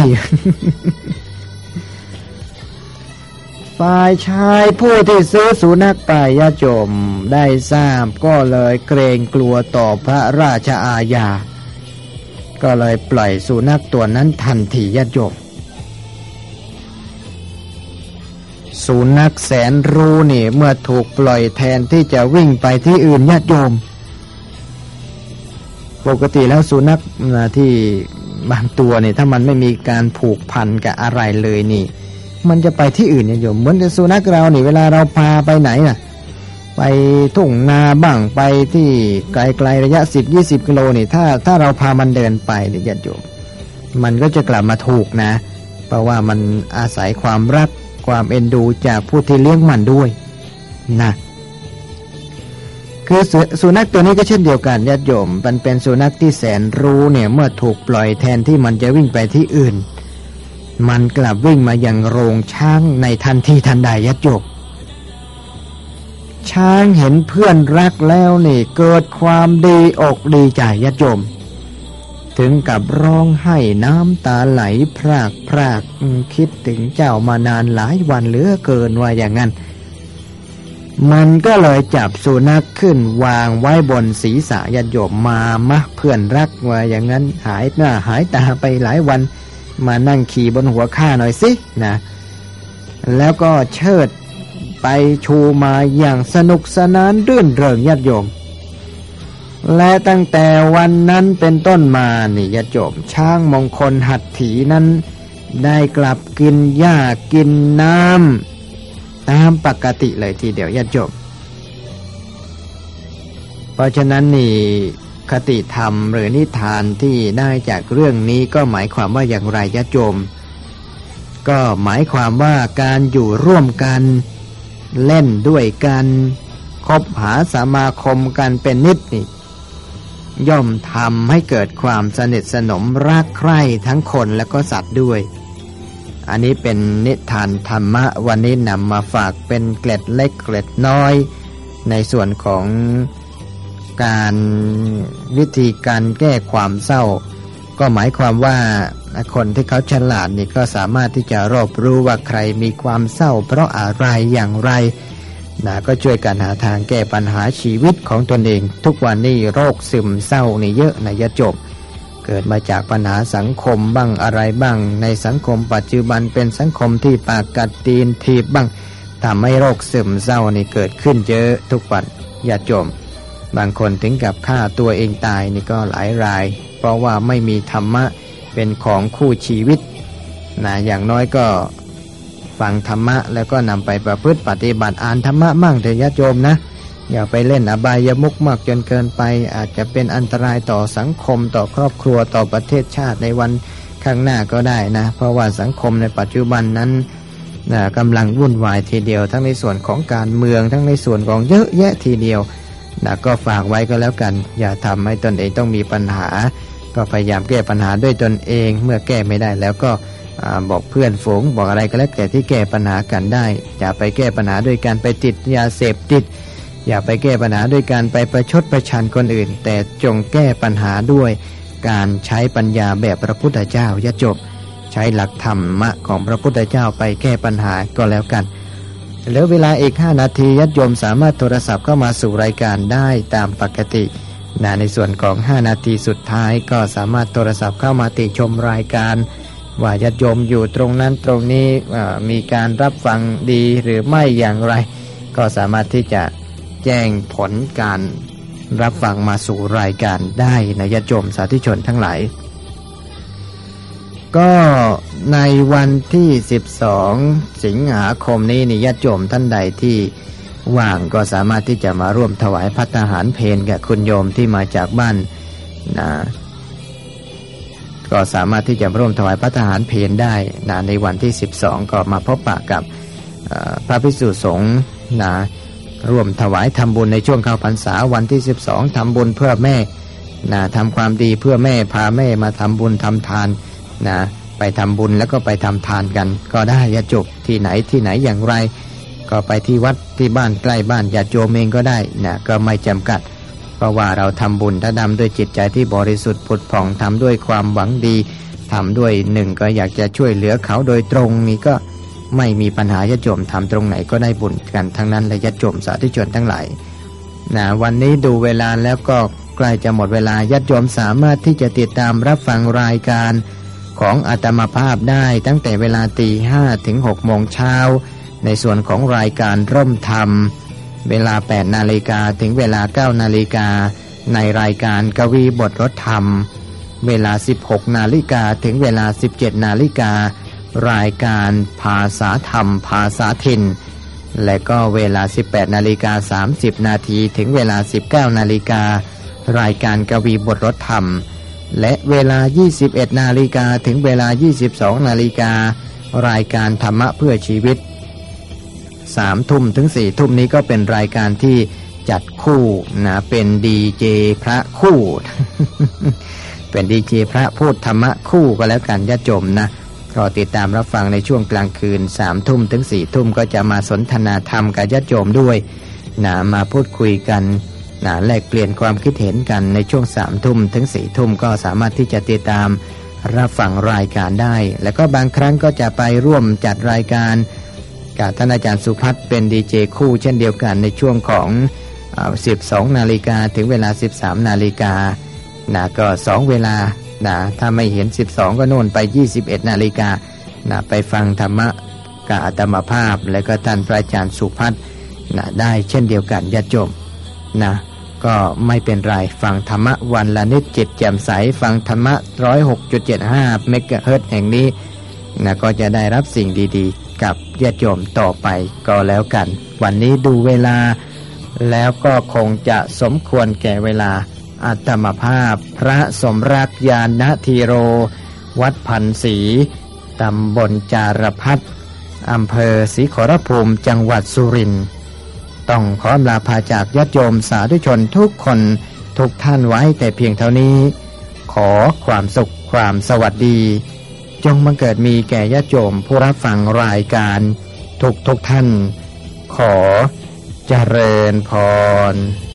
ฝ่ายชายผู้ที่ซื้อสุนัขไปญาติโยมได้ทราบก็เลยเกรงกลัวต่อพระราชอาญาก็เลยปล่อยสุนัขตัวนั้นทันทีญาติโยมสุนัขแสนรู้นี่เมื่อถูกปล่อยแทนที่จะวิ่งไปที่อื่นญาติโยมปกติแล้วสุนัขที่บางตัวนี่ถ้ามันไม่มีการผูกพันกับอะไรเลยนี่มันจะไปที่อื่นญาติโยมเหมือนกับสุนัขเรานี่เวลาเราพาไปไหนน่ะไปทุ่งนาบ้างไปที่ไกลๆระยะ 10-20 กิโลนี่ถ้าเราพามันเดินไปเนี่ยญาติโยมมันก็จะกลับมาถูกนะเพราะว่ามันอาศัยความรักความเอ็นดูจากผู้ที่เลี้ยงมันด้วยนะคือสุนัขตัวนี้ก็เช่นเดียวกันญาติโยมมันเป็นสุนัขที่แสนรู้เนี่ยเมื่อถูกปล่อยแทนที่มันจะวิ่งไปที่อื่นมันกลับวิ่งมายังโรงช้างในทันทีทันใดญาติโยมช้างเห็นเพื่อนรักแล้วนี่เกิดความดีอกดีใจญาติโยมถึงกับร้องไห้น้ำตาไหลพรากคิดถึงเจ้ามานานหลายวันเหลือเกินว่าอย่างนั้นมันก็เลยจับสุนัขขึ้นวางไว้บนศีรษะญาติโยมมาเพื่อนรักว่าอย่างนั้นหายหน้าหายตาไปหลายวันมานั่งขี่บนหัวข้าหน่อยสินะแล้วก็เชิดไปชูมาอย่างสนุกสนานรื่นเริงญาติโยมและตั้งแต่วันนั้นเป็นต้นมานี่ญาติโยมช้างมงคลหัตถีนั้นได้กลับกินหญ้ากินน้ำตามปกติเลยทีเดียวญาติโยมเพราะฉะนั้นนี่คติธรรมหรือนิทานที่ได้จากเรื่องนี้ก็หมายความว่าอย่างไรญาติโยมก็หมายความว่าการอยู่ร่วมกันเล่นด้วยกันคบหาสมาคมกันเป็นนิดนี่ย่อมทำให้เกิดความสนิทสนมรักใคร่ทั้งคนและก็สัตว์ด้วยอันนี้เป็นนิทานธรรมะวันนี้นำมาฝากเป็นเกล็ดเล็กเกล็ดน้อยในส่วนของการวิธีการแก้ความเศร้าก็หมายความว่าคนที่เขาฉลาดนี่ก็สามารถที่จะรอบรู้ว่าใครมีความเศร้าเพราะอะไรอย่างไรนะก็ช่วยกันหาทางแก้ปัญหาชีวิตของตนเองทุกวันนี้โรคซึมเศร้านี่เยอะนะญาติโยมเกิดมาจากปัญหาสังคมบ้างอะไรบ้างในสังคมปัจจุบันเป็นสังคมที่ปากกัดตีนถีบบ้างทำให้โรคซึมเศร้านี่เกิดขึ้นเยอะทุกวันญาติโยมบางคนถึงกับฆ่าตัวเองตายนี่ก็หลายรายเพราะว่าไม่มีธรรมะเป็นของคู่ชีวิตนะอย่างน้อยก็ฟังธรรมะแล้วก็นำไปประพฤติปฏิบัติอ่านธรรมะมั่งเถิดญาติโยมนะอย่าไปเล่นอบายมุขมากจนเกินไปอาจจะเป็นอันตรายต่อสังคมต่อครอบครัวต่อประเทศชาติในวันข้างหน้าก็ได้นะเพราะว่าสังคมในปัจจุบันนั้นกำลังวุ่นวายทีเดียวทั้งในส่วนของการเมืองทั้งในส่วนของเยอะแยะทีเดียวก็ฝากไว้ก็แล้วกันอย่าทำให้ตนเองต้องมีปัญหาก็พยายามแก้ปัญหาด้วยตนเองเมื่อแก้ไม่ได้แล้วก็บอกเพื่อนฝูงบอกอะไรก็แล้วแต่ที่แก้ปัญหากันได้อย่าไปแก้ปัญหาด้วยการไปติดยาเสพติดอย่าไปแก้ปัญหาด้วยการไปประชดประชันคนอื่นแต่จงแก้ปัญหาด้วยการใช้ปัญญาแบบพระพุทธเจ้าอย่าจบใช้หลักธรรมะของพระพุทธเจ้าไปแก้ปัญหาก็แล้วกันเหลือเวลาอีก5 นาทีญาติโยมสามารถโทรศัพท์เข้ามาสู่รายการได้ตามปกติในส่วนของ5 นาทีสุดท้ายก็สามารถโทรศัพท์เข้ามาติชมรายการว่าญาติโยมอยู่ตรงนั้นตรงนี้มีการรับฟังดีหรือไม่อย่างไรก็สามารถที่จะแจ้งผลการรับฟังมาสู่รายการได้นะญาติโยมสาธุชนทั้งหลายก็ในวันที่12 สิงหาคมนี้นี่ญาติโยมท่านใดที่ว่างก็สามารถที่จะมาร่วมถวายภัตตาหารเพลกับคุณโยมที่มาจากบ้านก็สามารถที่จะร่วมถวายพระทหารเพลได้นะในวันที่12ก็มาพบปะกับพระภิกษุสงฆ์นะร่วมถวายทำบุญในช่วงเข้าพรรษาวันที่12ทำบุญเพื่อแม่นะทำความดีเพื่อแม่พาแม่มาทำบุญทำทานนะไปทำบุญแล้วก็ไปทำทานกันก็ได้ญาติโยมที่ไหนอย่างไรก็ไปที่วัดที่บ้านใกล้บ้านญาติโยมเองก็ได้นะก็ไม่จำกัดเพราะว่าเราทำบุญถ้าทำด้วยจิตใจที่บริสุทธิ์ผุดผ่องทำด้วยความหวังดีทำด้วยหนึ่งก็อยากจะช่วยเหลือเขาโดยตรงนี่ก็ไม่มีปัญหาญาติโยมทำตรงไหนก็ได้บุญกันทั้งนั้นเลยญาติโยมสาธุชนทั้งหลายนะวันนี้ดูเวลาแล้วก็ใกล้จะหมดเวลาญาติโยมสามารถที่จะติดตามรับฟังรายการของอาตมาภาพได้ตั้งแต่เวลา 5:00 ถึง 6:00 น.ในส่วนของรายการร่มธรรมเวลา 8:00 น.ถึงเวลา 9:00 น.ในรายการกวีบทรถธรรมเวลา 16:00 น.ถึงเวลา 17:00 น.รายการภาษาธรรมภาษาถิ่นและก็เวลา 18:30 น.ถึงเวลา 19:00 น.รายการกวีบทรถธรรมและเวลา 21:00 น.ถึงเวลา 22:00 น.รายการธรรมะเพื่อชีวิต 3:00 ถึง 4:00 นี้ก็เป็นรายการที่จัดคู่นะเป็นดีเจพระคู่ เป็นดีเจพระพูดธรรมะคู่ก็แล้วกันญาติโยมนะก็ติดตามรับฟังในช่วงกลางคืน 3:00 ถึง 4:00 ก็จะมาสนทนาธรรมกับญาติโยมด้วยนะมาพูดคุยกันนะแลกเปลี่ยนความคิดเห็นกันในช่วง 3:00 ถึง 4:00 ก็สามารถที่จะติดตามรับฟังรายการได้แล้วก็บางครั้งก็จะไปร่วมจัดรายการกับท่านอาจารย์สุพัฒน์เป็นดีเจคู่เช่นเดียวกันในช่วงของ12:00 น.ถึงเวลา 13:00 น.นะก็2เวลานะถ้าไม่เห็น12ก็โน่นไป 21:00 น.นะไปฟังธรรมะกับอาตมาภาพและก็ท่านพระอาจารย์สุพัฒน์นะได้เช่นเดียวกันญาติโยมนะก็ไม่เป็นไรฟังธรรมะวันละนิดจิตแจ่มใสฟังธรรมะ 106.75 เมกะเฮิรตซ์แห่งนี้นะก็จะได้รับสิ่งดีๆกับญาติโยมต่อไปก็แล้วกันวันนี้ดูเวลาแล้วก็คงจะสมควรแก่เวลาอาตมาภาพพระสมรักญาณธีโรวัดพันศรีตำบลจารพัฒน์อำเภอศรีขอรภูมิจังหวัดสุรินทร์ต้องขอลาพาจากญาติโยมสาธุชนทุกคนทุกท่านไว้แต่เพียงเท่านี้ขอความสุขความสวัสดีจงบังเกิดมีแก่ญาติโยมผู้รับฟังรายการทุกท่านขอเจริญพร